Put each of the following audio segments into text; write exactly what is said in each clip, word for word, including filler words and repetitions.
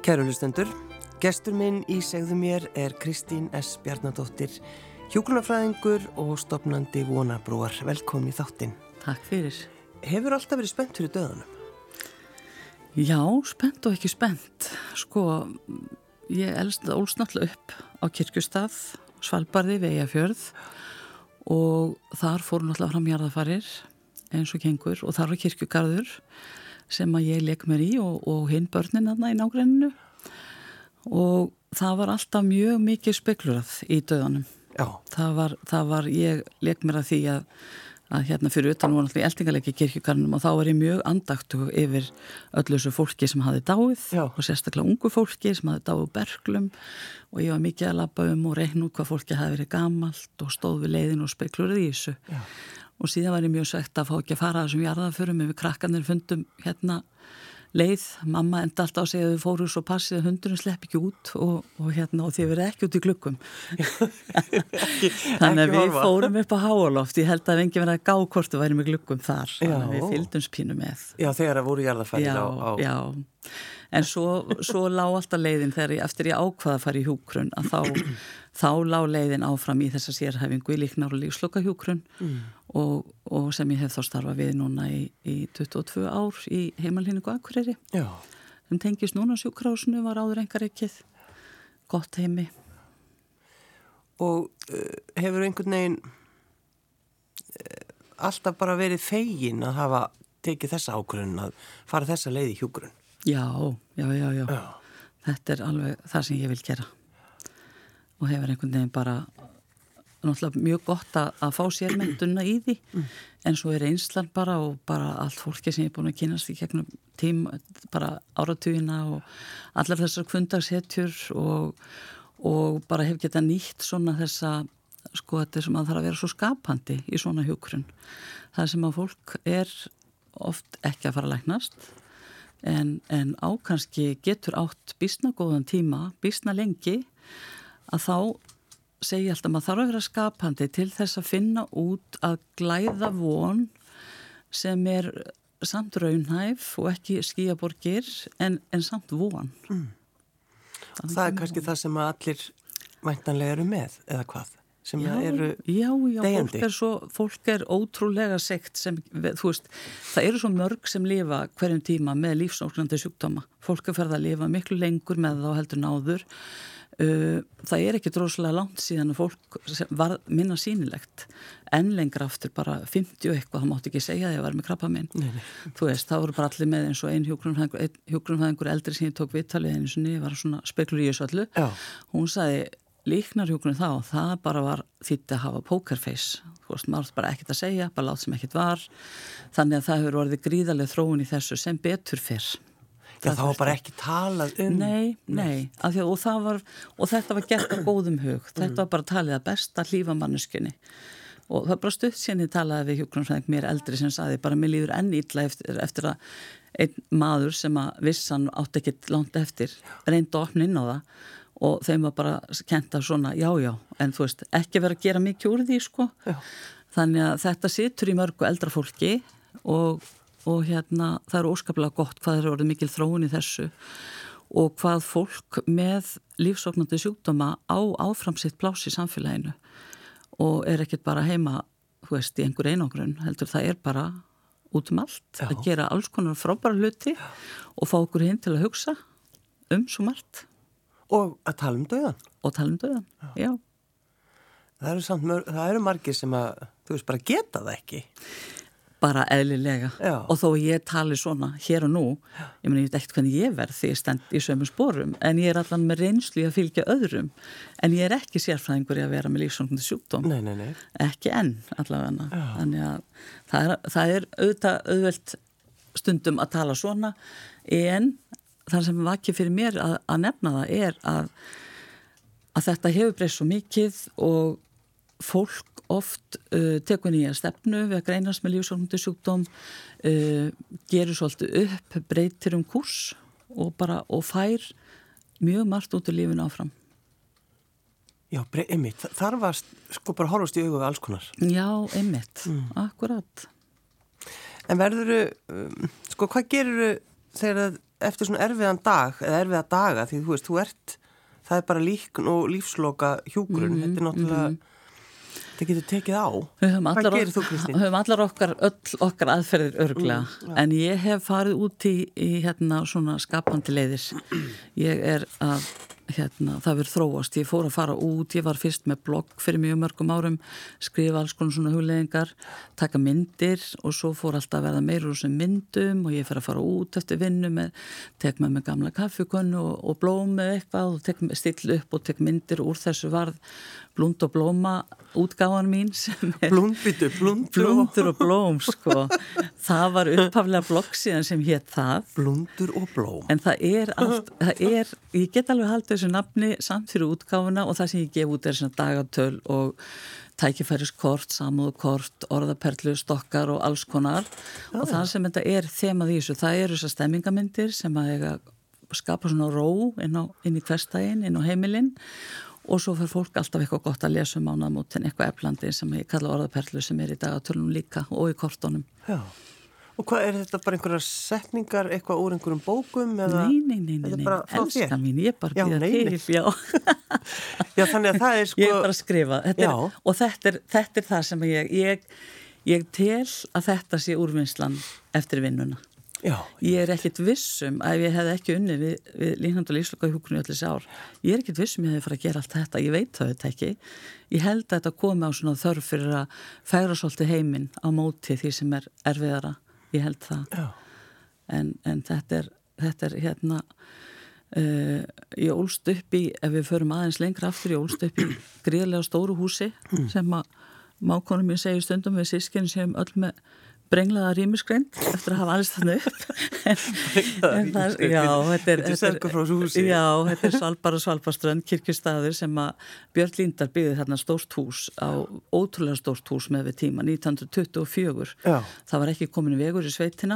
Kæru hlustendur, gestur minn í Segðu mér er Kristín S. Bjarnadóttir, hjúkrunarfræðingur og stofnandi Vonabrúar. Velkomin í þáttinn. Takk fyrir. Hefur alltaf verið spennt fyrir döðanum? Já, spennt og ekki spennt. Sko, ég elst ólst náttúrulega upp á Kirkjustað, Svalbarði, Veiafjörð og þar fóru náttúrulega fram jarðarfarir eins og gengur og þar var kirkjugarður sem að ég leik mér í og, og hinn börnin þarna í nágrenninu og það var alltaf mjög mikið spekulurað í döðanum. Já. Það var, það var, ég leik mér að því að, að hérna fyrir utan voru alltaf eldingarleiki í kirkjugarðinum og þá var ég mjög andaktu yfir öllu þessu fólki sem hafði dáið. Já. Og sérstaklega ungu fólki sem hafði dáið berglum og ég var mikið að labba um og reikna út hvað fólki hafði verið gamalt og stóð við leiðin og spekulurað í þessu. Já. Og síðan var ég mjög svegt að fá ekki að fara að þessum jarðarförum ef við krakkarnir fundum hérna leið. Mamma enda alltaf að segja að við fórum svo passið að hundurinn slepp ekki út og, og hérna og þið verið ekki út í gluggum. Þannig að við fórum upp á háaloft. Ég held að enginn verið að gá hvort við væri með gluggum þar. Þannig að við fylgdumst pínu með. Já, þegar það voru jarðarfærir á, á... Já, já. En svo, svo lá alltaf leiðin þegar ég, eftir ég ákvaða að fara í hjúkrun, að þá, þá lá leiðin áfram í þessa sérhæfingu í líknar og lífslokahjúkrun mm. og, og sem ég hef þá starfað við núna í, í tuttugu og tvö ár í Heimalíningu Akureyri. Já. Sem tengist núna sjúkrahúsinu, var áður einkareikið, gott heimi. Og uh, hefur einhvern veginn uh, alltaf bara verið fegin að hafa tekið þessa ákvörðun að fara þessa leið í hjúkrun? Já, já, já, já, já. Þetta er alveg það sem ég vil gera og hefur einhvern veginn bara náttúrulega mjög gott að, að fá sér menntuna í því mm. en svo er reynslan bara og bara allt fólki sem ég er búin að kynast í gegnum tíma, bara áratugina og allar þessar kvundagshetjur og, og bara hef getað nýtt svona þessa, sko þetta sem að þarf að vera svo skapandi í svona hjúkrun. Það sem að fólk er oft ekki að fara að læknast En, en ákanski getur átt býsna góðan tíma, býsna lengi, að þá segi alltaf maður þarf að vera skapandi til þess að finna út að glæða von sem er samt raunhæf og ekki skýjaborgir en, en samt von. Mm. Það er kannski það sem allir væntanlega eru með, eða hvað? Sem já, eru já, já, deyjandi. Fólk er, svo, fólk er ótrúlega sekt sem, þú veist, það eru svo mörg sem lifa hverjum tíma með lífsóknandi sjúkdóma. Fólk er ferð að lifa miklu lengur með þá heldur náður. Uh, það er ekki droslega langt síðan að fólk var minna sýnilegt. En lengra aftur bara fimmtíu eitthvað, það mátti ekki segja að ég var með krabbamein. Þú veist, það voru bara allir með eins og ein hjúkrunarfræðingur, ein hjúkrunarfræðingur eldri sem ég tók viðtalið einu sinni, var svona speklur í þessu öllu. Já. Hún sagði líknarhjúkrun þá, það bara var þýtti að hafa pokerface, þú veist, maður bara ekkert að segja, bara lát sem ekkert var, þannig að það hefur orðið gríðarlega þróun í þessu sem betur fyrr. Já, það var bara ekki talað um. Nei, nei, að því, og, það var, og þetta var gert á góðum hug, þetta mm. var bara talið að besta hlífa manneskjunni og það bara stutt síðan ég talaði við hjúkrunarfræðing mér eldri sem sagði bara mér líður enn illa eftir, eftir að einn maður sem að vissan átti ekkert langt eftir reyndi að opna inn á það og þeim var bara kent af svona, já, já, en þú veist, ekki vera að gera mikið úr því, sko. Já. Þannig að þetta situr í mörgu eldra fólki og, og hérna, það er óskaplega gott hvað er orðið mikil þróun í þessu og hvað fólk með lífsóknandi sjúkdóma á áfram sitt pláss í samfélaginu og er ekkert bara heima, þú veist, í einhver einangrun, heldur það er bara út um allt, já. Að gera alls konar frábæra hluti já. Og fá okkur hinn til að hugsa um svo margt. Og að tala um dauðan. Og tala um dauðan, já. já. Það eru samt mörg, það eru margir sem að, þú veist, bara geta það ekki. Bara eðlilega. Já. Og þó ég tali svona hér og nú, já. Ég meni, ég veit ekkert hvernig ég verð því ég stend í sömu sporum, en ég er allan með reynslu að fylgja öðrum, en ég er ekki sérfræðingur í að vera með lífsóknandi sjúkdóm. Nei, nei, nei. Ekki enn, allavega. Þannig að það er, það er auðvitað auðvelt stundum að tala svona, en það sem vakið fyrir mér að, að nefna það er að, að þetta hefur breyst svo mikið og fólk oft uh, tekur nýja stefnu við að greinast með lífsóknandi sjúkdóm, uh, gerur svolítið upp, breytir um kúrs og, bara, og fær mjög margt út úr lífinu áfram. Já, einmitt. Þar var sko bara horfast í augu við alls konar. Já, einmitt. Mm. Akkurat. En verðuru, um, sko hvað geruru þegar eftir svona erfiðan dag eða erfiða daga því þú veist, þú ert það er bara líkn og lífsloka hjúgrun, mm-hmm, þetta er náttúrulega mm-hmm. þetta getur tekið á. Hvað gerir þú, Kristín? Við höfum allar okkar, öll okkar aðferðir örglega, mm, en ég hef farið út í, í hérna svona skapandi leiðir. Ég er að hérna, það verður þróast, ég fór að fara út, ég var fyrst með blogg fyrir mjög mörgum árum, skrifa alls konar svona hugleiðingar, taka myndir og svo fór alltaf að verða meira úr þessum myndum og ég fer að fara út eftir vinnu með, tek með með gamla kaffukönnu og, og blóm með eitthvað og tek still upp og tek myndir úr þessu varð blúnd og blóma útgáfan mín sem er Blúndbyttu, blúndur Blúndur og blóm, sko. Það var upphaflega bloggsíðan sem hét það. Blúndur og blóm. En það er allt, það er, ég get alveg haldið þessu nafni samt fyrir útgáfuna og það sem ég gef út er svona dagatöl og tækifæriskort, samúðkort, orðaperlu, stokkar og alls konar. Já, og það sem þetta er þemað í þessu, það eru þessar stemmingamyndir sem að eiga skapa svona ró inn, á, inn í hversdaginn, inn á heimilinn. Og svo fyrir fólk alltaf eitthvað gott að lesa um mánaðamótin, eitthvað eflandi sem ég kalla orðaperlu sem er í dagatölunum líka og í kortunum. Já, og hvað er þetta bara einhverjar setningar, eitthvað úr einhverjum bókum? Eða, nei, nei, nei, nei, nei. Elskar mín, ég er bara já, býða nei, til, nei. já. Já, þannig að það er sko... Ég er bara að skrifa, þetta er, og þetta er, þetta er það sem ég, ég, ég tel að þetta sé úrvinnslan eftir vinnuna. Já, ég er ekkit vissum ef ég hef ekki unni við, við líknand og lífsloka hjúkrun í öll þessi ár. Ég er ekkit vissum ég hef farið að gera allt þetta. Ég veit það þetta ekki. Ég held að þetta komi á svona þörf fyrir að færa svolítið heiminn á móti því sem er erfiðara. Ég held það. Já. En, en þetta er, þetta er hérna, uh, ég ólst upp í, ef við förum aðeins lengra aftur, ég ólst upp í gríðarlega stóru húsi mm. sem að mákonum mér segir stundum við sískin sem öll með brenglaða rýmisgreind eftir að hafa alls þannig upp. Brenglaða rýmisgreind? Já, þetta er... Þetta er Selkufrós húsi? Já, þetta er Svalbar og Svalbarströnd, kirkjustaður sem að Björn Líndar byggði þarna stórt hús á ótrúlega stórt hús með við tíma, nítján hundruð tuttugu og fjögur. Já. Það var ekki komin vegur í sveitina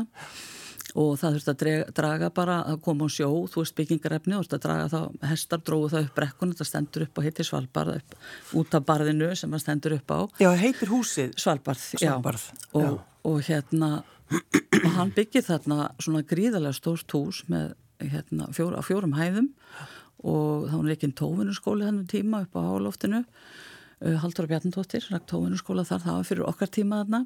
og það þurfti að draga, draga bara að koma á sjó, þú veist byggingarefni, þú veist að draga þá, hestar drógu það upp brekkun, þetta stendur upp og heitir Svalbarð, upp, út af barðinu sem það stendur upp á. Já, heitir húsið? Svalbarð, Svalbarð. Já. Og, já. Og hérna, og hann byggir þarna svona gríðarlega stórt hús með hérna fjór, á fjórum hæðum og þá var ekki einn tóvinurskóli hennum tíma upp á Háloftinu, uh, Halldóra Bjarnadóttir, rækt tóvinurskóla þar, það var fyrir okkar tíma þarna.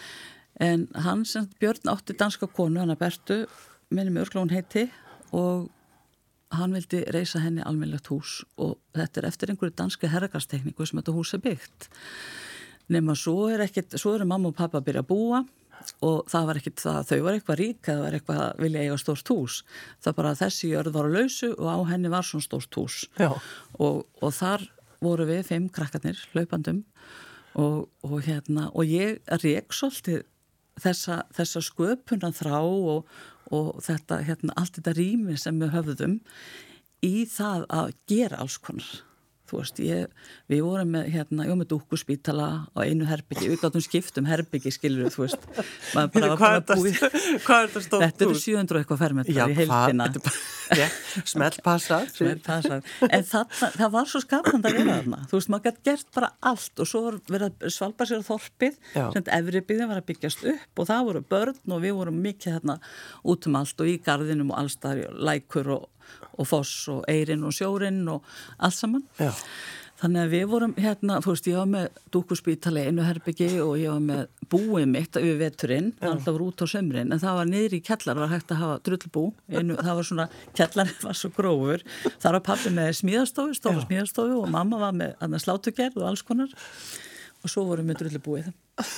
En hann sem Björn átti danska konu, hann að Bertu, minni með örglón heiti og hann vildi reisa henni almennilegt hús og þetta er eftir einhverju danski herragastekníku sem þetta hús er byggt. Nema svo er ekkit, svo eru mamma og pappa að byrja að búa og það var ekkit það, þau var eitthvað rík eða var eitthvað að vilja eiga stórt hús. Það bara þessi jörð var á lausu og á henni var svona stórt hús. Já. Og, og þar voru við fimm krakkarnir, hlaupandum og, og hérna, og ég rek svolítið þessa, þessa sköpunan þrá og, og þetta, hérna, allt þetta rými sem við höfðum í það að gera alls konar. Þú veist, ég, við vorum með, hérna, ég var með dúkkuspítala á einu herbyggi, við gáttum skipt um herbyggi, skilur þú veist. Hvað er þetta stórt hús? Þetta eru sjö hundruð eitthvað fermetrar í heildina. Já, smellpassað. Smellpassað. En það, það var svo skapandi að vera þarna. Þú veist, maður gæti gert bara allt og svo var verið að svalba sér á þorpið, sem efri byggðin var að byggjast upp og það voru börn og við vorum mikið hérna út um allt og í garðinum og allstaðar, lækur og og foss og eyrin og sjórin og allt saman. Já. Þannig að við vorum hérna, þú veist, ég var með dúkkuspítali einu herbyggi og ég var með búið mitt yfir veturinn, alltaf voru út á sömrin, en það var niður í kjallar, var hægt að hafa drullbú, einu, það var svona, kjallarinn var svo grófur, þar var pappi með smíðastofu, stóra smíðastofu og mamma var með slátugerð og alls konar og svo vorum við drullbúið.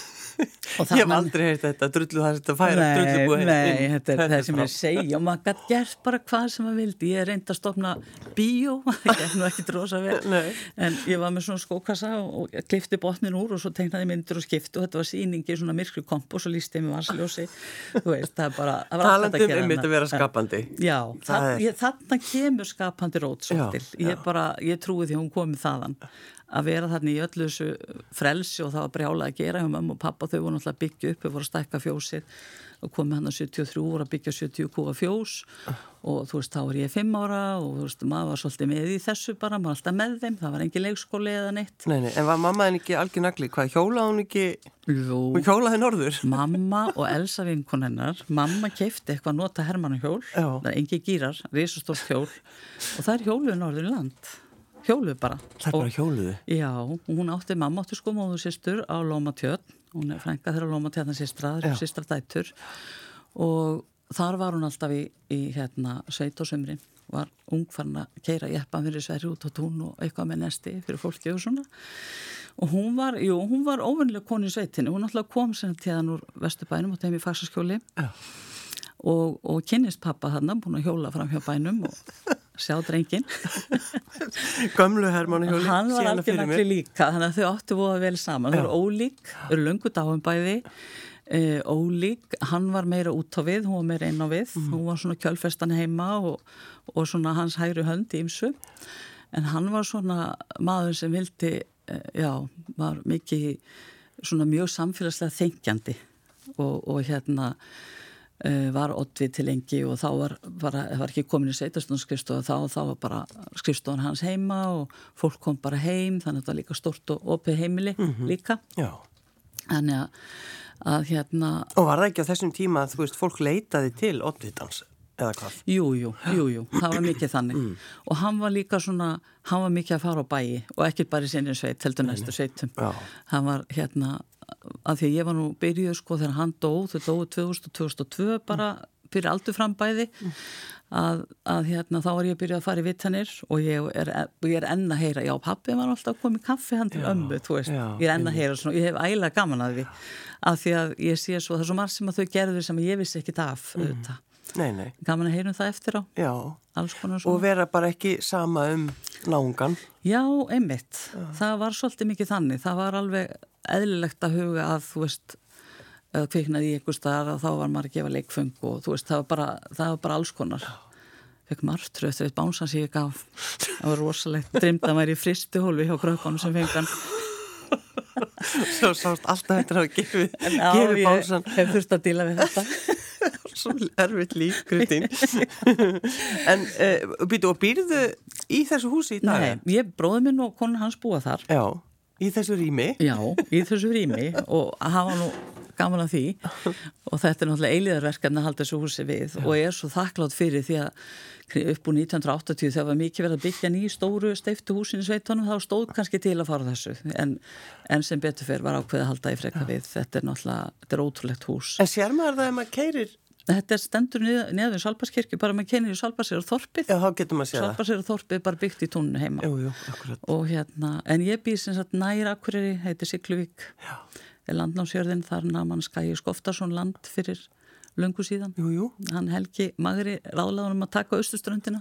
Ég hef aldrei heyrt þetta, drullu það þetta færa drullubúið. Nei, þetta er það sem ég segja og maður gæti gert bara hvað sem maður vildi. Ég reyndi að stofna bíó, það gekk nú ekki drosa vel, Nei. En ég var með svona skókassa og klifti botnin úr og svo teiknaði myndir og skipti og þetta var sýningi í svona myrkri komp og svo lýsti ég með varsljósi. Þú veist, það er bara... Talandum um þetta að vera skapandi. Já, það, ég, þarna kemur skapandi rót svo til. Ég, bara, ég trúi því hún komið þaðan að vera þarna í öllu þessu frelsi og það var brjálað að gera hjá mamma og pappa, þau voru náttúrulega að byggja upp, þau voru að stækka fjósið og komið hann að sjötíu og þrjú voru að byggja sjötíu kúa fjós og þú veist, þá var ég fimm ára og þú veist, maður var svolítið með í þessu bara, maður var alltaf með þeim, það var engin leikskóli eða neitt. Nei, nei, en var mamma en ekki algjör nagli, hvað hjólaði hún ekki? Jú. Hún hjólaði norður? Mamma og Elsa vinkon hennar, mamma keypti eitthvað að nota Hermannahjól, það er engi gírar, risastórt hjól og það er hjóluð norður í land. Hjóluð bara. Það er bara hjóluðu? Já, hún átti, mamma átti sko móður systur á Lómatjörn, hún er frænka þeirra Lómatjörna systra, þeirra systra dætur og þar var hún alltaf í, í hérna sveit og sömrin, var ung farin að keyra jeppan fyrir Sverri út á tún og eitthvað með nesti fyrir fólki og svona og hún var, jú, hún var óvennileg konu í sveitinni, hún alltaf kom sem tíðan úr Vesturbænum og þeim í Faxaskjóli Já. og, og kynnist pappa þarna, búin að hjóla fram hjá bænum og sjá drengin Gömlu Hermannahjóli hann var alveg nakli líka þannig að þau áttu voða vel saman þau eru ólík, eru löngu dáin bæði e, ólík, hann var meira út á við, hún var meira inn á við mm. hún var svona kjölfestan heima og, og svona hans hægri hönd í ymsu en hann var svona maður sem vildi e, já, var mikið svona mjög samfélagslega þengjandi og, og hérna Uh, var oddvið til lengi og þá var, var, var ekki komin í sveitarstofnskrifstofa þá og þá var bara skrifstofan hans heima og fólk kom bara heim þannig að það var líka stórt og opið heimili mm-hmm. líka Já. Þannig að, að hérna Og var það ekki á þessum tíma að þú veist fólk leitaði til oddvitans eða hvað? Jú, jú, jú, jú, það var mikið þannig mm. og hann var líka svona hann var mikið að fara á bæi og ekki bara í sinni sveit, heldur næstu sveitum Já. Hann var hérna að því ég var nú byrjuð sko þegar hann dó, þau dói tvö þúsund og tvö þúsund og tvö bara fyrir aldur fram bæði að, að hérna þá var ég byrjuð að fara í vittanir og ég er, ég er enn að heyra já pappi var alltaf að koma í kaffi hann til já, ömmu þú veist, já, ég er enn að heyra svona, ég hef ægilega gaman að því að því að ég sé svo það er svo margt sem að þau gerðu sem ég vissi ekkit af mm. auðvitað. Nei, nei. Gaman að heyrum það eftir á. Já. Alls konar svona. Og vera bara ekki sama um náungan. Já, einmitt. Já. Það var svolítið mikið þannig. Það var alveg eðlilegt að huga að, þú veist, að kviknaði í einhver staðar og þá var maður að gefa leikföng og þú veist, það var bara, það var bara alls konar. Fekk martröð eftir eitt bánsan sem ég gaf. Það var rosalegt. Dreymd að væri í fristihólfi hjá krökkunum sem fengan. Svo sást alltaf eftir að gefa, gefa bánsan. En á, ég hef þurft að díla við þetta. Svo erfitt líf, Kristín. En uh, býtu, og býrðu í þessu húsi í dag? Nei, ég bróði minn og konan hans búa þar. Já, í þessu rými? Já, í þessu rými og hafa nú gaman af því og þetta er náttúrulega eilíðarverkefni að halda þessu húsi við Já. Og ég er svo þakklátt fyrir því að upp úr nítján hundruð og áttatíu þegar var mikið verið að byggja ný stóru steiftu húsin í sveitunum þá stóð kannski til að fara þessu en, en sem betur fyrir var ákveð að halda í freka við þetta er náttúrulega, þetta er ótrúlegt hús. En sér maður það ef maður keyrir? Þetta er stendur neður í Svalbarðskirkju, bara maður kennir í Svalbarðseyrar þorpið. Já, þá getur maður séð það. Svalbarðseyrar þorpið er bara byggt í túninu heima. Jú, jú, akkurat. Og hérna, en ég býð sem sagt nær Akureyri, heitir Sigluvík. Já. Er landnámsjörðin, þar nam hann Skagi Skoftason land fyrir löngu síðan. Jú, jú. Hann Helgi Magri ráðlaðunum að taka austurströndina.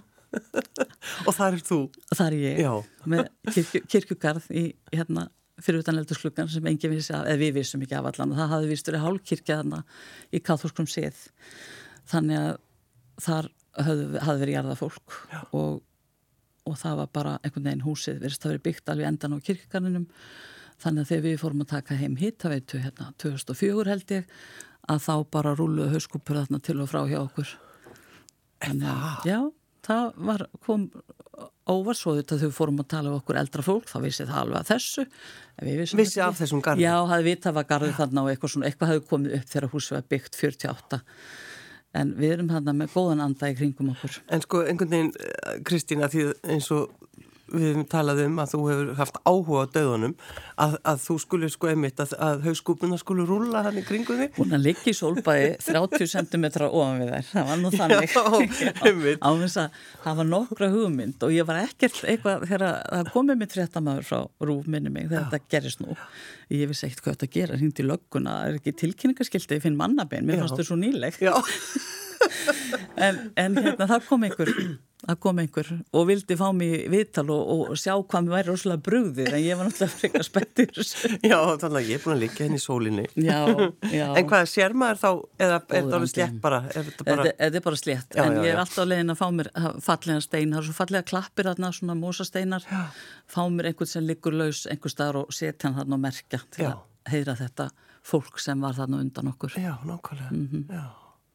Og þar er þú? Þar er ég. Já. Með kirkju, kirkjugarð í hérna fyrir utan eldhúsklukkan sem enginn vissi af, eða við vissum ekki af allan og það hafði vist verið hálfkirkja þarna í kaþólskum sið þannig að þar hafði, hafði verið jarða fólk og, og það var bara einhvern veginn húsið verið það verið byggt alveg endan á kirkjugarðinum þannig að þegar við fórum að taka heim hitaveitu hérna tvö þúsund og fjögur held ég að þá bara rúluðu hauskúpur þarna til og frá hjá okkur þannig að já, það var kom óvart svo þetta þau fórum að tala um okkur eldra fólk, þá vissi það alveg að þessu Vissi af þessum garði? Já, hafði vitað að garði þarna og eitthvað svona, eitthvað hafði komið upp þegar húsið var byggt fjörutíu og átta en við erum þarna með góðan anda í kringum okkur. En sko, einhvern veginn, Kristína, því eins og við hefum talað um að þú hefur haft áhuga á dauðunum, að, að þú skulle sko einmitt að, að hauskúpuna skulle rúlla hann í kringum þig. Hún að ligga í sólbæði þrjátíu sentimetra ofan við þær, það var nú þannig. Já, einmitt. Á þess að það var nokkra hugmynd og ég var ekkert eitthvað, þegar það komið mitt fréttamaður frá Rúf minni mig, þegar Já. Þetta gerist nú. Ég vissi ekkert hvað þetta gera, hringdi í lögguna, það er ekki tilkynningaskilti, ég finn mannabein, mér fannst þau svo nýlegt. Já. en, en hérna, það kom einhver að koma einhver og vildi fá mig viðtal og, og sjá hvað mér væri rosalega brugðið en ég var náttúrulega frekar spenntur. Já, þannig að ég er búin að liggja henni í sólinni. Já, já. En hvað, sér maður þá, eða er þetta alveg slétt bara? Er þetta bara... Þetta, þetta er bara slétt, já, en já, ég er alltaf á leiðin að fá mér fallega stein, það er svo fallega klappir þarna, svona mósasteinar, já. Fá mér einhvern sem liggur laus einhver staðar og setja hann þarna og merkja til já. Að heyra þetta fólk sem var þarna undan okkur. Já, nákvæmlega, mm-hmm. já.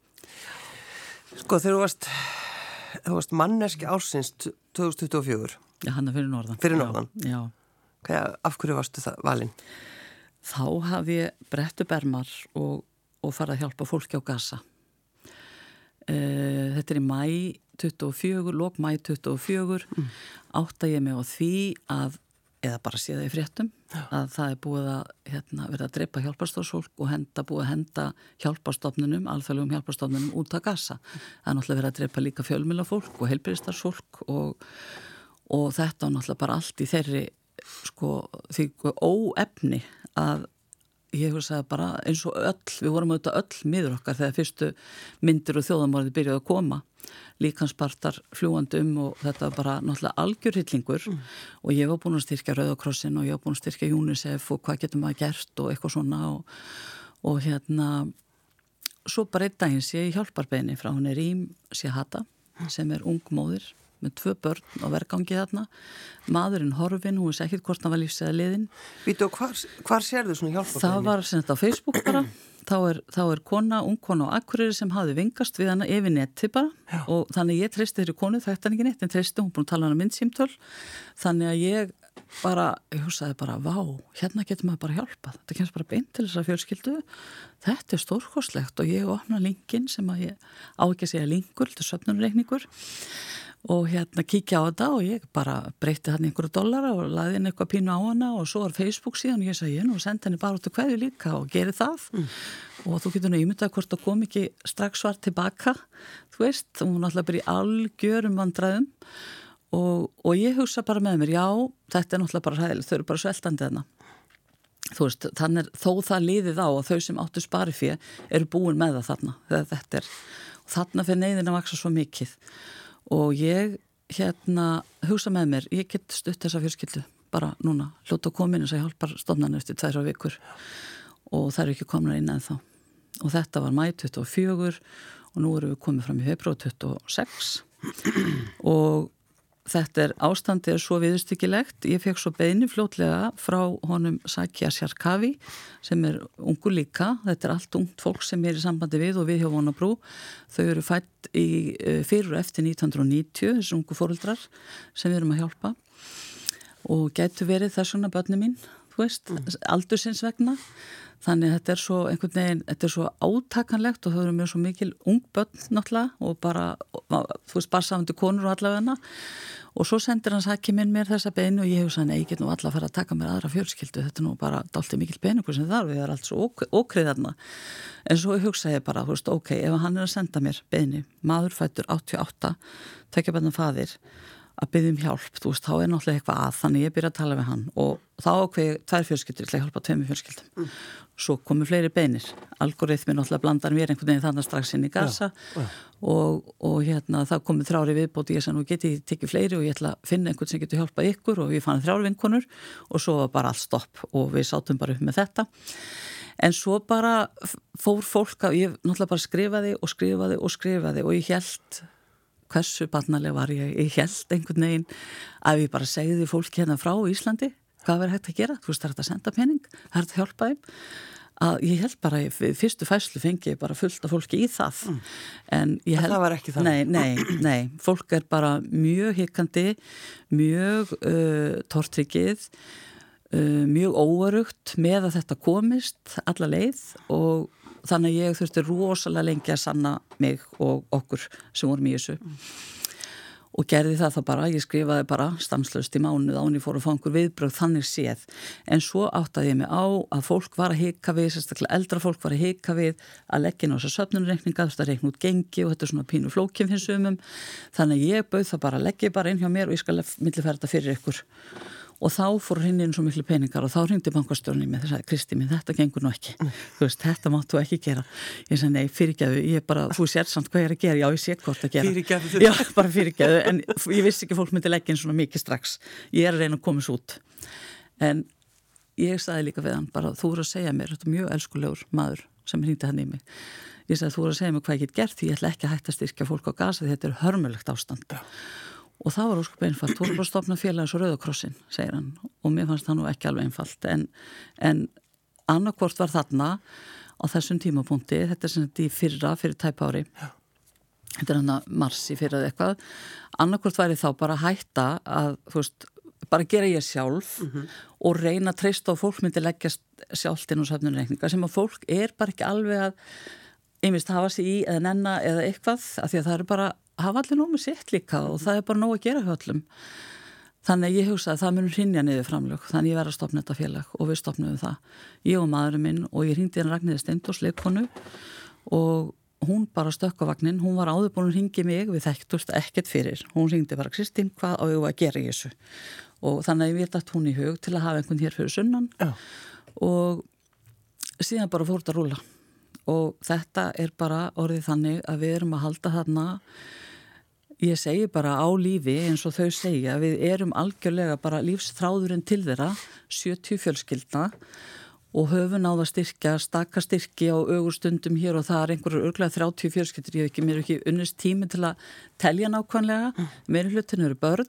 Sko, þegar þú varst, þú varst manneski ársins tvö þúsund tuttugu og fjögur. Já, hann er fyrir norðan. Fyrir norðan? Já. Hvað, af hverju varstu það valinn? Þá hafði ég brettu bermar og, og farið að hjálpa fólki á Gaza. E, þetta er í mæ tuttugu og fjögur, lok mæ tuttugu og fjögur, mm. átta ég mig á því að, eða bara sé það í fréttum, já. Að það er búið að hérna, vera að drepa hjálparstofsfólk og henda, búið að henda hjálparstofnunum, alþjóðlegum hjálparstofnunum út að Gaza. Það er náttúrulega verið að drepa líka fjölmiðlafólk og heilbrigðisstarfsfólk og, og þetta er náttúrulega bara allt í þeirri sko, því óefni að ég hugsaði bara eins og öll, við vorum auðvitað öll miður okkar þegar fyrstu myndir og þjóðamorði byrjuði að koma, líkanspartar fljúandi um og þetta var bara náttúrulega algjör hryllingur mm. og ég var búin að styrkja Rauða krossin og ég var búin að styrkja UNICEF og hvað getur maður gert og eitthvað svona og, og hérna svo bara einn daginn sé ég hjálparbeini frá henni Rím Shahada sem er ung móðir með tvö börn á vergangi þarna. Maðurinn horfinn, hún veist ekkert hvort hann var lífs eða liðinn. Vítu, og hvar, hvar sérðu svona hjálpa? Það var sem þetta á Facebook bara. Þá er, þá er kona, ung kona á Akureyri sem hafði vingast við hana yfir netti bara. Já. Og þannig ég treysti þeirri konu, þetta er ekki neitt, en treysti, hún búin að tala hana myndsímtöl. Þannig að ég bara, ég hugsaði bara, vá, hérna getur maður bara hjálpað. Þetta kemst bara beint til þess að fjölskyldu. Þetta er stórkostlegt og ég opna linkin sem að ég á ekki að segja linkur, þetta er söfnunarreikningur. Og hérna kíkja á þetta og ég bara breytti hann einhverju dollara og laði inn eitthvað pínu á hana og svo var Facebook síðan og ég sagði, ég nú sendi henni bara út til hverju líka og geri það mm. og þú getur nú ímyndað hvort það kom ekki strax svar tilbaka, þú veist, og hún náttúrulega bara í algjörum vandræðum og, og ég hugsa bara með mér, já, þetta er náttúrulega bara hræðilegt, þau eru bara sveltandi þarna. Þú veist, þannig þó það liðið á og þau sem áttu sparifé eru búin með það þarna, þegar þetta er, og þarna fyrir neyðin að vaksa svo mikið. Og ég hérna hugsa með mér, ég get stutt þessa fjölskyldu bara núna, hljóta að koma inn þess að hjálpar stofnarnir eftir tveir vikur og það eru ekki komna inn ennþá og þetta var mæ tuttugu og fjögur og nú erum við komið fram í febrúar tuttugu og sex og þetta er ástandið er svo viðurstyggilegt. Ég fekk svo beiðni fljótlega frá honum Sakia Sharkavi sem er ungu líka. Þetta er allt ungt fólk sem er í sambandi við og við hjá Vonabrú. Þau eru fætt í fyrir og eftir nítján hundruð níutíu, þessi ungu foreldrar sem við erum að hjálpa og gætu verið þess svona börni mín, þú veist, mm. aldursins vegna. Þannig að þetta er svo einhvern veginn, þetta er svo átakanlegt og þau eru mjög svo mikil ung börn náttúrulega og bara, þú veist, barsafandi konur og allavegna og svo sendir hans Haki minn mér þessa beinu og ég hef sann, ég get nú alla að fara að taka mér aðra fjölskyldu, þetta er nú bara dálítið mikil peningur sem þarf, við erum allt svo ókrið þarna. En svo hugsa ég bara, þú veist, ok, ef hann er að senda mér beinu, maður fættur áttatíu og átta, tekja barna faðir, að biðja um hjálp, þú veist, þá er náttúrulega eitthvað að, þannig ég byrja að tala við hann og þá ákveði tvær fjölskyldur til að hjálpa tveimur fjölskyldum. Mm. Svo komu fleiri beinir, algoritmi náttúrulega blandar mér einhvern veginn þannig strax inn í Gaza ja, ja. Og, og hérna það komu þrjári viðbóti, ég sagði nú geti ég tekið fleiri og ég ætla að finna einhvern sem getur hjálpað ykkur og ég fann þrjári vinkonur og svo var bara allt stopp og við sátum bara upp með þetta. En svo bara fór fólk að, ég náttúrulega bara skrifaði og skrifaði og skrifaði og ég hélt hversu barnaleg var ég, ég held einhvern veginn að ég bara segði fólki hérna frá Íslandi, hvað verður hægt að gera, þú veist það er hægt að senda pening, það er hægt að hjálpa þeim, að ég held bara, fyrstu fæslu fengi ég bara fullt af fólki í það, mm. en ég held... Það var ekki það? Nei, nei, nei, fólk er bara mjög hikandi, mjög uh, tortryggið, uh, mjög óörugt með að þetta komist alla leið og þannig að ég þurfti rosalega lengi að sanna mig og okkur sem vorum í þessu mm. og gerði það þá bara, ég skrifaði bara stanslaust í mánuð án ég fór að fá einhver viðbrögð þannig séð, en svo áttaði ég mig á að fólk var að hika við, sérstaklega eldra fólk var að hika við að leggja inn á þessa söfnunarreikninga, þú veist að reikna út gengi og þetta er svona pínu flókin fyrir sumum, þannig að ég bauð það bara, leggja bara inn hjá mér og ég skal millifæra þetta fyrir ykkur og þá fór hinn inn svo miklu peningar og þá hringdi bankastjórinn í mig og sagði, Kristi mín, þetta gengur nú ekki þú veist, þetta máttu ekki gera ég sagði, nei, fyrirgæðu, ég bara, þú sér samt hvað ég er að gera já, ég sé hvort að gera fyrirgæðu, já, bara fyrirgæðu, en ég vissi ekki fólk myndi leggja inn svona mikið strax, ég er að reyna að koma svo út en ég sagði líka við hann, bara, þú eru að segja mér þetta er mjög elskulegur maður sem hringdi hann í mig ég sagði, þú eru að segja mér hvað ég get gert því ég ætla ekki að hætta að styrkja fólk á Gaza því þetta er hörmulegt ástand já. Og það var óskup einfalt, þú eru bara að stofna félags og Rauðakrossin, segir hann og mér fannst það nú ekki alveg einfalt en, en annarkvort var þarna á þessum tímapunkti, þetta er sem þetta í fyrra, fyrir tæpári Já. Þetta er hann að marsi fyrir eða eitthvað annarkvort væri þá bara að hætta að, þú veist, bara gera ég sjálf mm-hmm. og reyna að treysta á fólk myndi leggjast sjálft inn á söfnunreikninga sem að fólk er bara ekki alveg að einmist hafa sig í eða nenna eða eitthvað, af því að það eru bara hafa allir nóg með sitt líka og það er bara nóg að gera höllum. Þannig að ég hugsaði að það munur hrynja niður framlög, þannig ég verði að stofna þetta félag og við stofnum það. Ég og maðurinn minn og ég hringdi hann Ragnhildi Steindórs leikonu og hún bara stökk á vagnin, hún var áður búin að hringja mig, við þekktust ekkert fyrir. Hún hringdi bara, Kristín, hvað á ég að gera í þessu? Og þannig að ég veit að hún í hug til að hafa einhvern hér fyrir sunnan Já. Og síðan bara fór þetta að rúlla. Og þetta er bara orðið þannig að við erum að halda þarna ég segi bara á lífi eins og þau segja við erum algjörlega bara lífsþráðurinn til þeirra sjötíu fjölskyldna og höfum náða styrkja stakka styrki á ögurstundum hér og það er einhverjur örglega þrjátíu fjölskyldur ég hef ekki, mér er ekki unnist tími til að telja nákvæmlega mm. meiri hlutin eru börn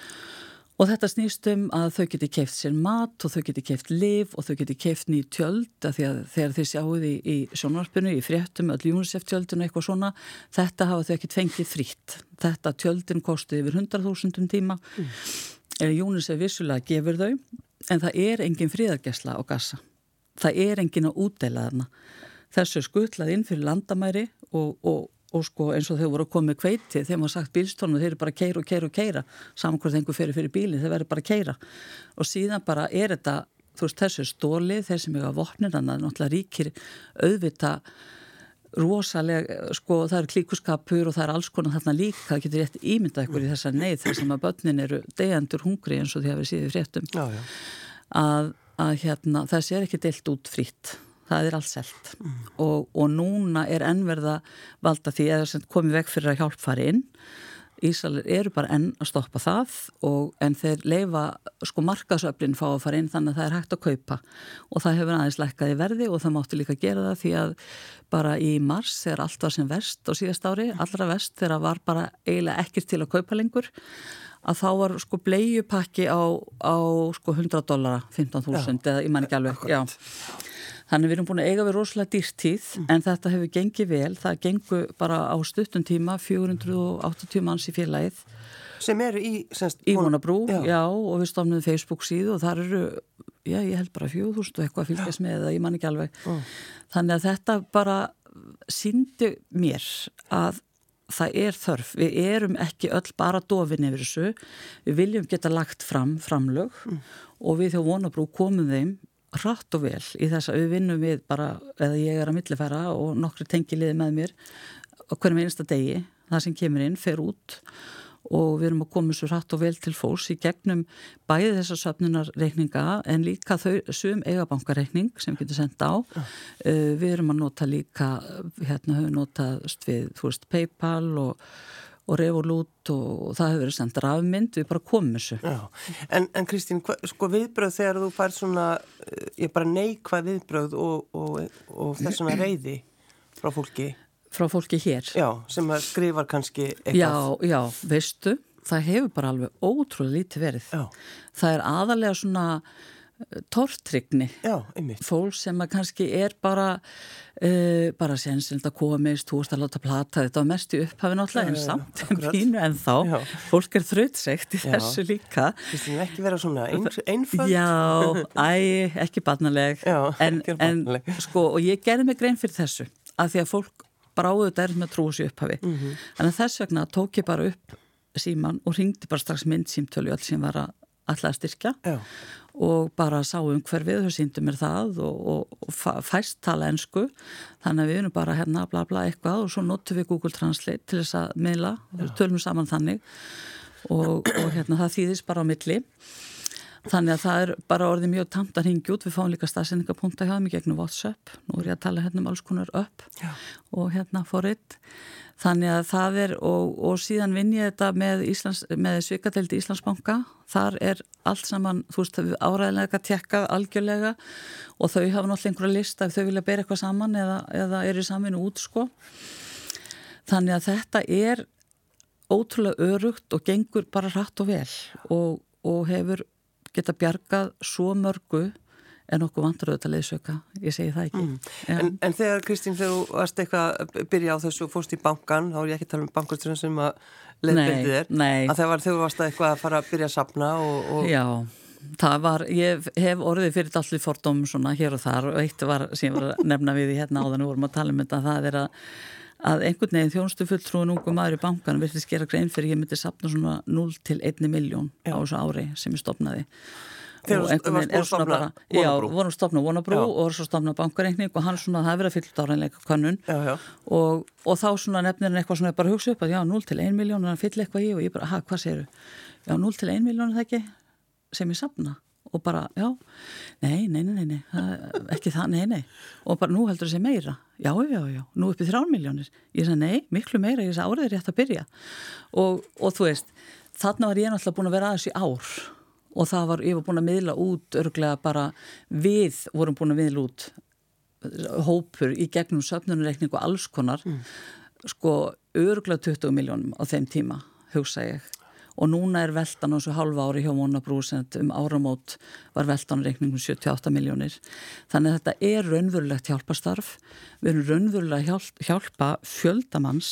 og þetta snýst um að þau geti keypt sér mat og þau geti keypt lyf og þau geti keypt ný tjöld af því að þegar þið sjáuð í, í sjónvarpinu, í fréttum, öll UNICEF tjöldinu eitthvað svona, þetta hafa þau ekkert fengið frítt. Þetta tjöldin kosti yfir hundrað þúsundum tíma. Mm. UNICEF vissulega gefur þau, en það er engin friðargæsla á Gaza. Það er engin að útdeila þarna. Þessu skutlað inn fyrir landamæri og, og og sko eins og þau voru að koma með hveiti þeim var sagt bílstónum, þeir eru bara að keira og keira og keira saman hvort einhver fyrir fyrir bílinn, þeir verður bara að keira og síðan bara er þetta þú veist þessu stóli, þeir sem eiga vopnin þannig að náttúrulega ríkir auðvita rosalega, sko það er klíkuskapur og það er alls konar þarna líka það getur rétt ímyndað ykkur í þessa neyð þar sem að börnin eru degandur hungri eins og því að við síðum fréttum já, já. Að, að hérna þessi er ekki deilt út frítt það er allt selt mm. og, og núna er ennverða valda því eða sem komið veg fyrir að hjálp fari inn Ísraelir eru bara enn að stoppa það og en þeir leifa sko markaðsöflin fá að fara inn þannig að það er hægt að kaupa og það hefur aðeins lækkað í verði og það máttu líka gera það því að bara í mars þegar allt var sem verst á síðast ári, allra verst þegar var bara eiginlega ekkert til að kaupa lengur að þá var sko bleiupakki á, á sko hundrað dollara, fimmtán þúsund eða ég man ekki alveg, já. Þannig við erum búin að eiga við rosalega dýrtíð mm. en þetta hefur gengið vel, það gengur bara á stuttum tíma fjögur hundruð áttatíu manns í félagið. Sem eru í... Semst, í Vonabrú, já. já, og við stofnum Facebook síðu og þar eru, já, ég held bara fjögur þúsund og eitthvað að fylgjast með það, ég man ekki alveg. Mm. Þannig að þetta bara sýndi mér að það er þörf, við erum ekki öll bara dofin yfir þessu, við viljum geta lagt fram framlög mm. og við hjá Vonabrú komum þeim hratt og vel í þess að við vinnum við bara, eða ég er að millifæra og nokkru tengiliði með mér á hverjum einasta degi, það sem kemur inn fer út og við erum að koma svo hratt og vel til fólks í gegnum bæði þessar söfnunarreikninga en líka þau sum eigabankareikning sem getur sendt á ja. uh, við erum að nota líka hérna höfum notast við, þú veist, PayPal og og Revolut og það hefur verið sendt rafmynd, við bara komum þessu. Já, en, en Kristín, hva, sko viðbröð þegar þú fær svona, ég bara neikvæð viðbröð og, og, og þess svona reiði frá fólki? Frá fólki hér? Já, sem að skrifar kannski eitthvað. Já, já, veistu, það hefur bara alveg ótrúlega lítið verið. Já. Það er aðalega svona tortrygni. Já, einmitt. Fólk sem að kannski er bara uh, bara sénsinn að komist, þú veist að láta plata, þetta var mest í upphafi náttúrulega en samt pínu en þá. Já. Fólk er þrautsegt í Já. Þessu líka. Þú veist ekki vera svona ein, einföld? Já, æ, ekki barnaleg. Já, en, ekki barnaleg. En sko, og ég gerði mig grein fyrir þessu, að því að fólk bara áður er með að trúa sér upphafi. Mm -hmm. En þess vegna tók ég bara upp síman og ringdi bara strax myndsímtölu öll sem var að ætla að styrkja Já. Og bara sá um hverfið, þau sýndu mér það og, og, og fæst tala ensku þannig að við erum bara hérna bla bla eitthvað og svo notum við Google Translate til þess að miðla, tölum saman þannig og, og hérna það þýðist bara á milli Þannig að það er bara orðið mjög tamt að hringja út. Við fáum líka staðsendingapunkta hjá mig gegnum WhatsApp. Nú er ég að tala hérna um alls konar upp Já. Og hérna forrit. Þannig að það er, og, og síðan vinn ég þetta með, Íslands, með svikadeildi Íslandsbanka. Þar er allt saman, þú veist, áræðilega tjekkað algjörlega og þau hafa náttúrulega einhverja lista ef þau vilja bera eitthvað saman eða, eða er í samvinnu út, sko. Þannig að þetta er ótrúlega örugt og gengur bara hratt og vel og, og hefur geta bjargað svo mörgu en okkur vantur auðvitað leiðsöka, ég segi það ekki. Mm. En, en þegar, Kristín, þegar þú varst eitthvað að byrja á þessu og fórst í bankan, þá er ég ekki að tala um bankasturinn sem að leiðbyrði þér, að það var þegar þú varst að eitthvað að fara að byrja að safna og... og... Já, það var, ég hef orðið fyrir allir fordóm svona hér og þar og eitt var sem ég var að nefna við í hérna áðan og vorum að tala um þetta, það er að að einhvern veginn þjónustufulltrúin ungu maður í bankan virðist gera grein fyrir ég myndi safna svona núll til einni milljón á þessu ári sem ég stopnaði. Þegar þú varst búin að stopna Vonabrú? Já, vorum stopna Vonabrú og svo stopna bankareikning og hann svona, það hefur verið að fyllt áraðinleika könnun og, og þá svona nefnir hann eitthvað svona bara hugsa upp að já, núll til ein milljón og hann fyll eitthvað í og ég bara, ha, hvað segirðu? Já, núll til ein milljón er það ekki sem ég safna og bara, já, nei, nei, nei, nei, nei ekki það, nei, nei og bara nú heldur það sé meira, já, já, já nú upp í þrjár milljónir, ég sagði, nei, miklu meira ég sagði, árið er rétt að byrja og, og þú veist, þarna var ég náttúrulega búin að vera aðeins í ár og það var, ég var búin að miðla út örglega bara, við vorum búin að miðla út hópur í gegnum söfnunarreikning og alls konar mm. sko, örglega tuttugu milljónum á þeim tíma, hugsa ég og núna er veltan á þessu hálfa ári hjá Vonabrú sem um áramót var veltan reikningum sjötíu og átta milljónir. Þannig að þetta er raunverulegt hjálpastarf. Við erum raunverulega hjálp, hjálpa fjöldamanns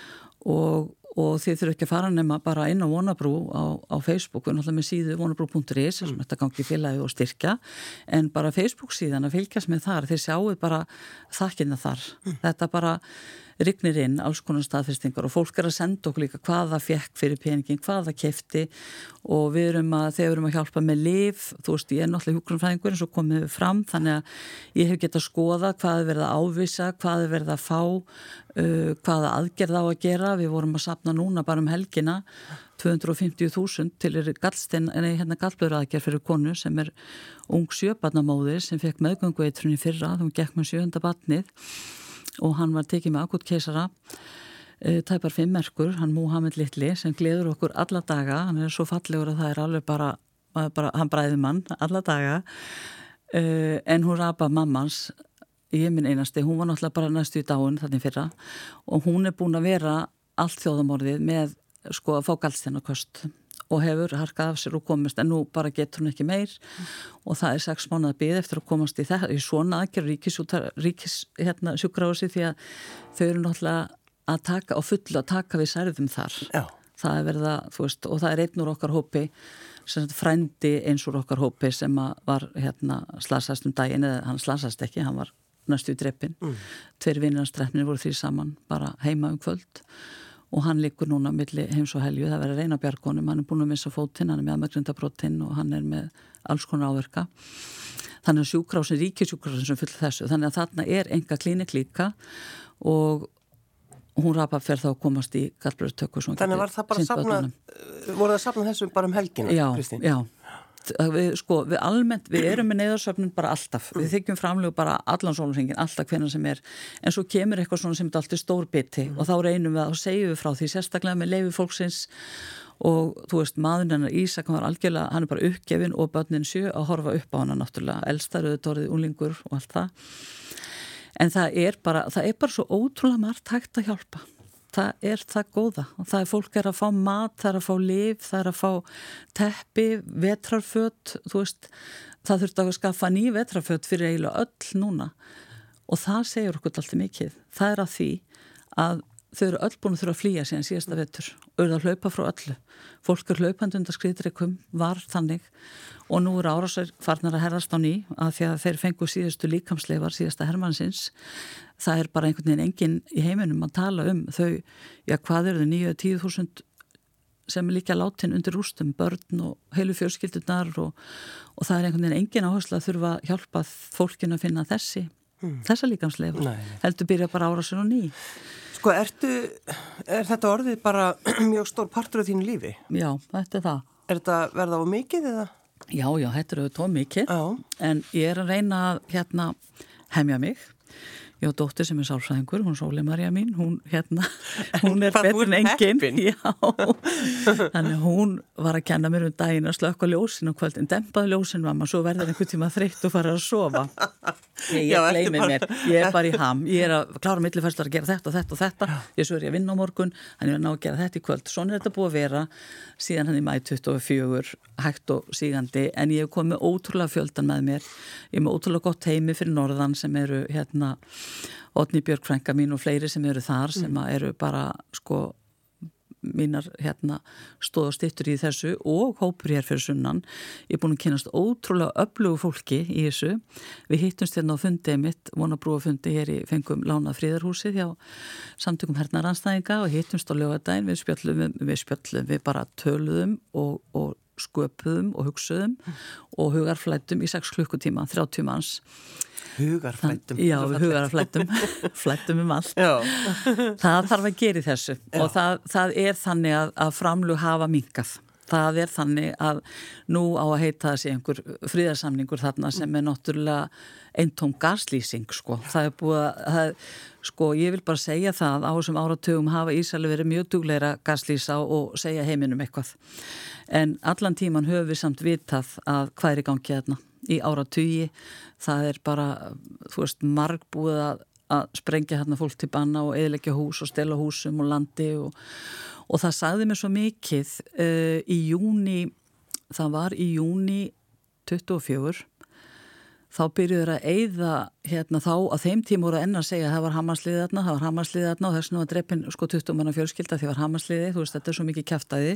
og, og þið þurfum ekki að fara nema bara inn á Vonabrú á, á Facebook, við erum alltaf með síðu vonabrú punktur is sem þetta gangi félagi og styrkja, en bara Facebook síðan að fylgjast með þar, þeir sjáu bara þakkina þar. Mm. Þetta bara rignir inn, alls konar staðfestingar og fólk er að senda okkur líka hvað það fekk fyrir peningin, hvað það keypti og við erum að, þegar við erum að hjálpa með lyf, þú veist, ég er náttúrulega hjúkrunarfræðingur eins og komið fram, þannig að ég hef getað að skoða hvað er verið að ávisa, hvað er verið að fá, uh, hvaða aðgerð á að gera, við vorum að safna núna bara um helgina tvö hundruð og fimmtíu þúsund til gallstein, nei, hérna gallblöðuraðgerð fyrir konu sem er ung sjöbarnamóðir sem fekk meðgöngueitrun í fyrra, þá gekk með sjöunda barnið og hann var tekið með akut keisara e, tæpar fimm merkur, hann Múhamed Litli sem gleður okkur alla daga, hann er svo fallegur að það er alveg bara, bara hann bræði mann alla daga e, en hún rapa mammans ég minn einasti, hún var náttúrulega bara næstu í dáin þannig fyrra og hún er búin að vera allt þjóðamorðið með sko að fá gallsteinarköst og hefur harkað af sér og komist en nú bara getur hún ekki meir mm. og það er sex mánuða bið eftir að komast í, það, í svona aðgerð ríkis, ríkis hérna, sjúkrahúsi því að þau eru náttúrulega að taka á fullu að taka við særðum þar Já. Það er verið að, þú veist, og það er einn úr okkar hópi sem frændi eins úr okkar hópi sem var hérna slasast um daginn, eða hann slasast ekki, hann var næstu í dreppin mm. tveir vinnarstrefnir voru því saman bara heima um kvöld og hann liggur núna milli heims og helju, það verður reyna bjargónum, hann er búin að missa fótinn, hann er með aðmögrindabrótinn og hann er með alls konar áverka. Þannig að sjúkrásin, ríkissjúkrásin sem full þessu, þannig að þarna er enga klínik líka og hún rapa fyrir þá að komast í gallblöðutöku. Þannig var það bara safnað, voru það safnað þessu bara um helgina, já, Kristín? Já, við, sko, við almennt, við erum með neyðarsöfnun bara alltaf, við þykjum framlegu bara allan sólarhringinn, alltaf hvernig sem er en svo kemur eitthvað svona sem er alltaf stór biti mm. og þá reynum við að segja við frá því sérstaklega með leyfi fólksins og þú veist, maðurinn hennar Ísak hann var algjörlega, hann er bara uppgefin og börnin sjö að horfa upp á hana náttúrulega elstaruðu, torðið, úlingur og allt það en það er bara, það er bara svo ótrúlega margt hægt að hjálpa það er það góða og það er fólk er að fá mat, það er að fá lyf, það er að fá teppi, vetrarföt, þú veist, það þurfti að skaffa ný vetrarföt fyrir eiginlega öll núna og það segir okkur alltaf mikið. Það er að því að þau eru öll búin að þurfa að flýja síðan síðasta vetur og eru að hlaupa frá öllu. Fólk er hlaupandi undan skriðdrekum, var þannig og nú eru árásir farnar að herrast á ný að því að þeir fengu síðustu líkamsleifar, síðasta hermannsins. Það er bara einhvern veginn enginn í heiminum að tala um þau, já hvað eru þau, níu til tíu þúsund sem er líka látin undir rústum, börn og heilu fjölskyldunar og, og það er einhvern veginn enginn áherslu að þurfa að hjálpa fólkinu að finna þessi, mm. þessa líkamsleifar. Heldur byrja bara árásir á ný. Sko, ertu, er þetta orðið bara mjög stór partur af þínu lífi? Já, þetta er það. Er þetta verða á mikið eða? Já, já, þetta eru tó mikið, Já. en ég er að reyna að hérna hemja mig. Ég á dóttir sem er sálfræðingur, hún Sóli María mín, hún hérna, hún er betur en engin. Já, þannig hún var að kenna mér um daginn að slökka ljósin og kvöldin, dempaði ljósin mamma, svo verður einhvern tíma þreytt og fara að sofa. Ég, ég gleymi mér, ég er bara í ham, ég er að klára millifærslar að gera þetta og þetta og þetta, ég svo er ég að vinna á morgun, hann er að ná að gera þetta í kvöld. Svona er þetta búið að vera síðan hann í maí tuttugu og fjögur, hægt og sígandi, en ég hef komið ótrúlega fjöldan með mér, ég er með ótrúlega gott heimi fyrir norðan sem eru hérna Oddný Björk frænka mín og fleiri sem eru þar sem eru bara sko mínar hérna stóð og styttur í þessu og hópur hér fyrir sunnan. Ég er búin að kynast ótrúlega öflugu fólki í þessu. Við hittumst hérna á fundið mitt, vonabrúa fundi hér í fengum lánað fríðarhúsið hjá samtökum hernaðaranstæðinga og hittumst á laugardaginn, við spjöllum, við spjöllum, við bara töluðum og, og sköpuðum og hugsuðum og hugarflættum í sex klukkutíma, þrjátíu manns. Hugarflættum. Já, við hugarflættum, flættum um allt. Já. Það þarf að gera í þessu Já. og það, það er þannig að, að framlög hafa minkað. Það er þannig að nú á að heita þessi einhver friðarsamningur þarna sem er náttúrulega eintóm gaslýsing, sko. Það er búið að, það, sko, ég vil bara segja það á þessum áratugum hafa Ísraeli verið mjög dugleira gaslýsa og segja heiminum eitthvað. En allan tíman höfum við samt vitað að hvað er í gangi þarna í áratugi. Það er bara, þú veist, margbúið að, að sprengja hérna fólk til banna og eyðileggja hús og stela húsum og landi og, og það sagði mér svo mikið uh, í júni, það var í júni tuttugu og fjögur, þá byrjuður að eyða hérna þá að þeim tíma voru enn að segja að það var Hamas-liðið þarna, það var Hamas-liðið þarna og þess vegna var drepinn sko tuttugu manna fjölskylda því var Hamas-liðið, þú veist, þetta er svo mikið kjaftaði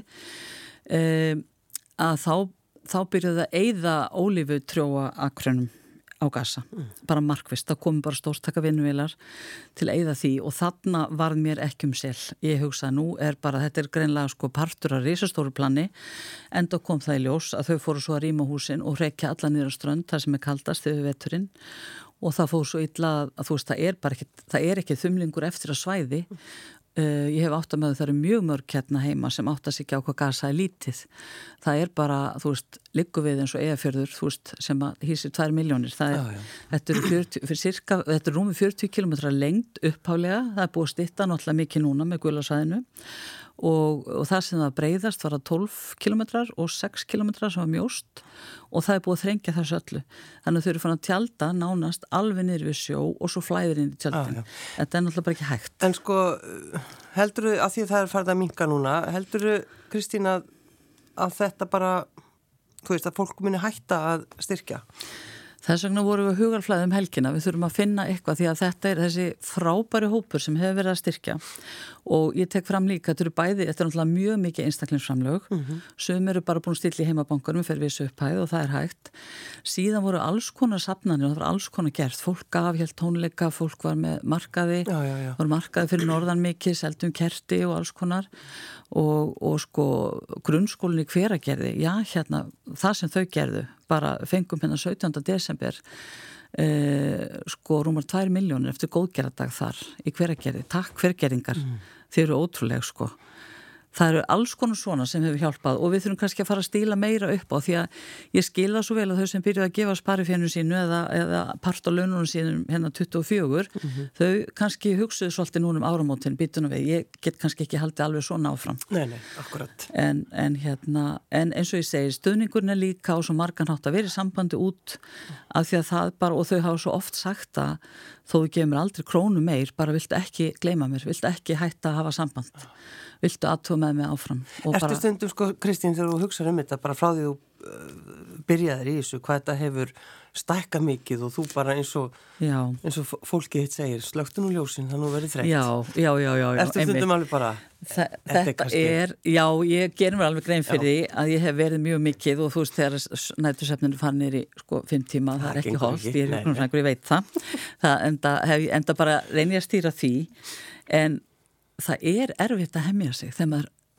uh, að þá þá byrjuði að eyða ólífutrjóa akrönum á Gaza, mm. bara markvist, það komi bara stórstaka vinnuvélar til að eyða því og þarna varð mér ekki um sel. Ég hugsa nú er bara, þetta er greinlega sko partur af risastóru plani, enda kom það í ljós að þau fóru svo að rýma húsin og hrekja alla niður á strönd, það sem er kaldast yfir veturinn og það fór svo illa að þú veist, það er bara ekki, það er ekki þumlingur eftir að svæði. Uh, ég hef átt að með það eru mjög mörg hérna heima sem átt að sig ekki á hvað Gaza er lítið. Það er bara, þú veist, liggur við eins og Eyjafjörður, þú veist, sem að hýsir tvær miljónir. Það er, já, já. Þetta er fjörutíu, fyrir cirka, þetta er rúmi fjörutíu kílómetra lengd upphálega, það er búið að stytta náttúrulega mikið núna með Gulasvæðinu og, og það sem það breiðast var að tólf kílómetrar og sex kílómetrar sem var mjóst og það er búið að þrengja þessu öllu. Þannig að þau eru fann að tjalda nánast alveg niður við sjó og svo flæðir inn í tjaldin. Ah, þetta er náttúrulega bara ekki hægt. En sko, heldurðu, að því að það er farið að minnka núna, heldurðu, Kristín, að, að þetta bara, þú veist, að fólk muni hætta að styrkja? Þess vegna vorum við hugarflæði um helgina, við þurfum að finna eitthvað því að þetta er þessi frábæri hópur sem hefur verið að styrkja og ég tek fram líka, þetta eru bæði, þetta er náttúrulega mjög mikið einstaklingsframlög, mm -hmm. sem eru bara búin að stilla í heimabankarum fyrir vissu upphæð og það er hægt. Síðan voru alls konar safnanir og það var alls konar gert, fólk gaf helt tónleika, fólk var með markaði, já, já, já. voru markaði fyrir norðan mikið, seldum kerti og alls konar og, og sko grunnskólinni Hveragerði, já hérna, það sem þau gerðu, bara fengum hérna sautjánda desember eh, sko rúmar tvær miljónir eftir góðgerðardag þar í Hveragerði. Takk Hveragerðingar, mm. þeir eru ótrúlega sko. Það eru alls konar svona sem hefur hjálpað og við þurfum kannski að fara að stíla meira upp á því að ég skila svo vel að þau sem byrjuð að gefa sparifénu sínu eða, eða part á laununum sínum hérna tuttugu og fjögur, mm-hmm. þau kannski hugsuðu svolítið núna um áramótin, býtunum við, ég get kannski ekki haldið alveg svona áfram. Nei, nei, akkurat. En, en hérna, en eins og ég segi, stuðningurinn er líka á svo margan hátt að vera í sambandi út af því að það bara, og þau hafa svo oft sagt að þó þú gefur mér aldrei krónu meir, bara viltu ekki gleyma mér, viltu ekki hætta að hafa samband. Viltu aðtúa með mig áfram. Ertu bara... stundum, sko, Kristín, þegar þú hugsaður um þetta, bara frá því þú uh, byrjaðir í þessu, hvað þetta hefur stækka mikið og þú bara eins og, eins og fólkið hitt segir, slöktu nú ljósin, það nú verið þreytt. Já, já, já, já. Ertu stundum alveg bara... Þa, þetta er, já, ég gerir mér alveg grein fyrir því að ég hef verið mjög mikið og þú veist, þegar nætursefninu fann nýri, sko, fimm tíma, það, það er ekki holdt, ég er einhvern veginn, ég veit það. Það enda, hef, enda bara reynið að stýra því, en það er erfitt að hemja sig þegar maður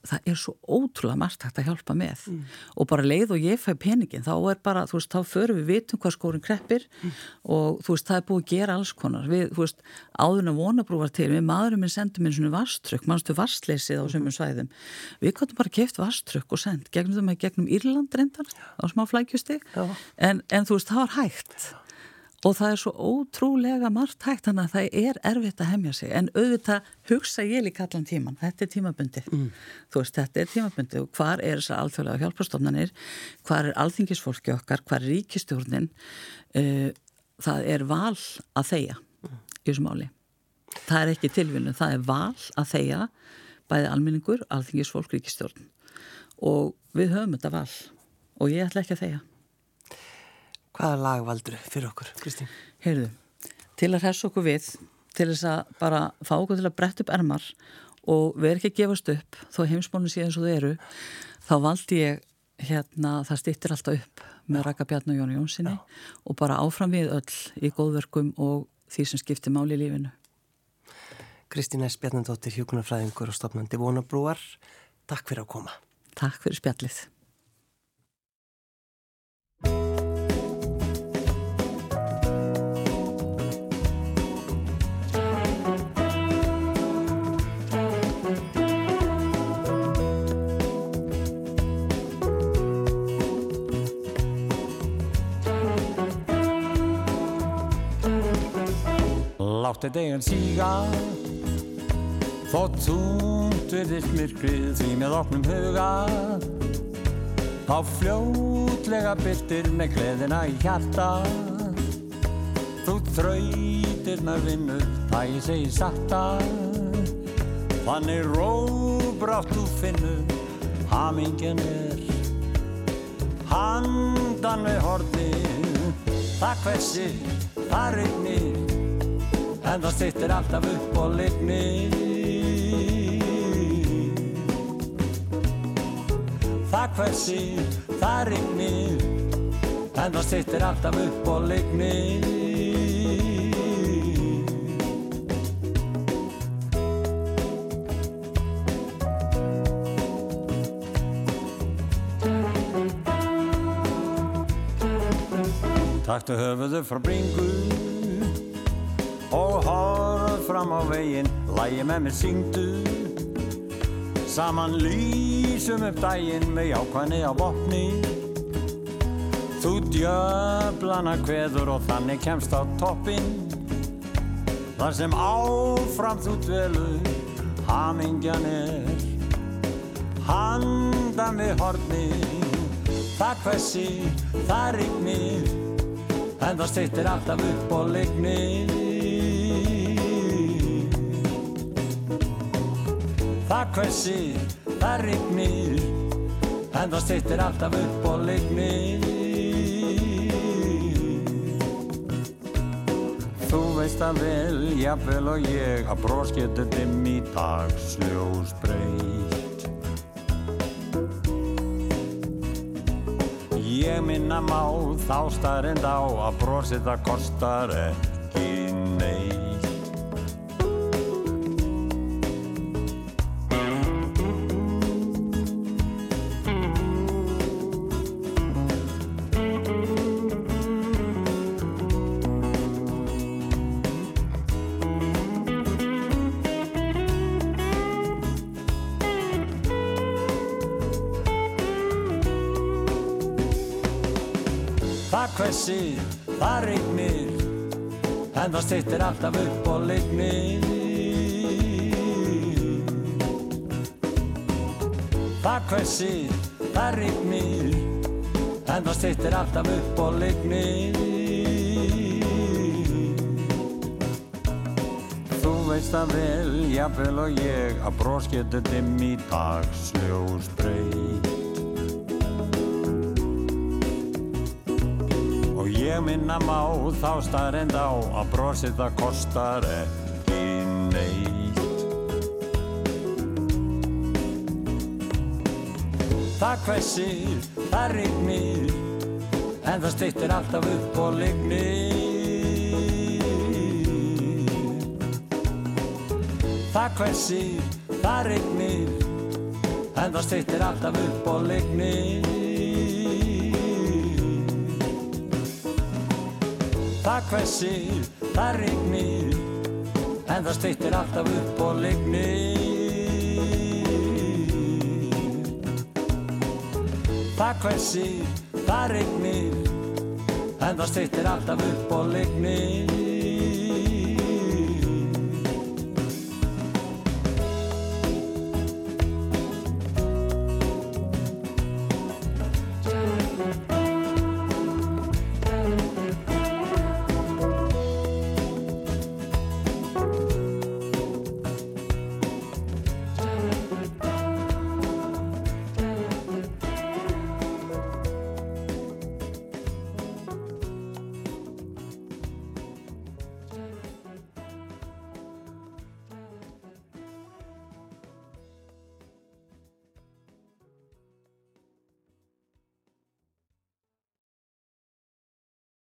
það er svo ótrúlega margt hægt að hjálpa með mm. og bara leið og ég fæ peningin þá er bara, þú veist, þá förum við vitum hvað skórin kreppir mm. og þú veist, það er búið að gera alls konar við, þú veist, áðurinn að Vonabrú var til við maðurinn minn sendum inn svona vastrykk mannstu vastleysið á sömum svæðum við gáttum bara keypt vastrykk og send gegnum það með gegnum Írland reyndar á smá flækjustig en, en þú veist, það var hægt og það er svo ótrúlega margt hægt þannig að það er erfitt að hemja sig en auðvitað hugsa ég líka allan tíman þetta er tímabundið, mm. þú veist þetta er tímabundið og hvar er þessar alþjóðlega hjálparstofnanir, hvar er alþingisfólki okkar, hvar er ríkisstjórnin uh, það er val að þegja mm. í þessu máli það er ekki tilviljun, það er val að þegja bæði almenningur, alþingisfólk, ríkisstjórn og við höfum þetta val og ég ætla ekki að þegja. Hvaða lag valdur fyrir okkur, Kristín? Heyrðu, til að hressa okkur við, til þess að bara fá okkur til að bretta upp ermar og vera ekki að gefast upp, þó heimsmálinn sé eins og þau eru, þá valdi ég hérna, það styttir alltaf upp með Raka Bjarna og Jóni Jónssoni og bara áfram við öll í góðverkum og því sem skiptir máli í lífinu. Kristín S. Bjarnadóttir, hjúkrunarfræðingur og stofnandi Vonabrúar, takk fyrir að koma. Takk fyrir spjallið. Láttu deginn síga þótt þungt virðist myrkrið því með opnum huga þá fljótlega birtir með gleðina í hjarta þú þrautirnar vinnu það ég segi sakta þannig róbrátt þú finnur hamingjan er handan við hornið það hversir, það rignir en það styttir alltaf upp og lignir það hversir, það rignir en það styttir alltaf upp og lignir Taktu höfuðu frá bringu og horf fram á veginn, lagi með mér syngdu saman lýsum upp daginn með jákvæðni á vopni þú djöflana kveður og þannig kemst á toppinn þar sem áfram þú dvelur hamingjan er handan við hornið það hversir, það rignir en það styttir alltaf upp og lignir það hversir, það rignir en það styttir alltaf upp og lignir þú veist að vel, jafnvel og ég að bros getur dimm í dagsljós breytt ég minna má þá starrend á að brosið það kostar ekki neitt Það hversir, það rignir en það styttir alltaf upp og lignir Það hversir, það rignir en það styttir alltaf upp og lignir Þú veist það vel, jafnvel og ég að bros getur dimm í dagsljós breytt Ég minna má þá starrend á að brosið það kostar ekki neitt Það hversir, það rignir en það styttir alltaf upp og lignir Það hversir, það rignir en það styttir alltaf upp og lignir. Það hvessir, það rignir, en það styttir alltaf upp og lignir. Það hvessir, það rignir, en það styttir alltaf upp og lignir.